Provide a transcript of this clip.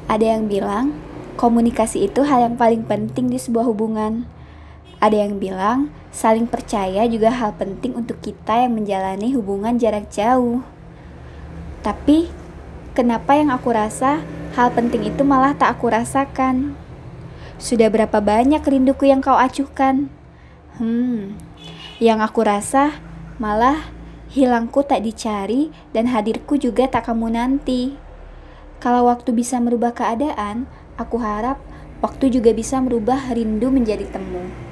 Ada yang bilang, komunikasi itu hal yang paling penting di sebuah hubungan. Ada yang bilang, saling percaya juga hal penting untuk kita yang menjalani hubungan jarak jauh. Tapi, kenapa yang aku rasa, hal penting itu malah tak aku rasakan? Sudah berapa banyak rinduku yang kau acuhkan? Yang aku rasa, malah hilangku tak dicari dan hadirku juga tak kamu nanti. Kalau waktu bisa merubah keadaan, aku harap waktu juga bisa merubah rindu menjadi temu.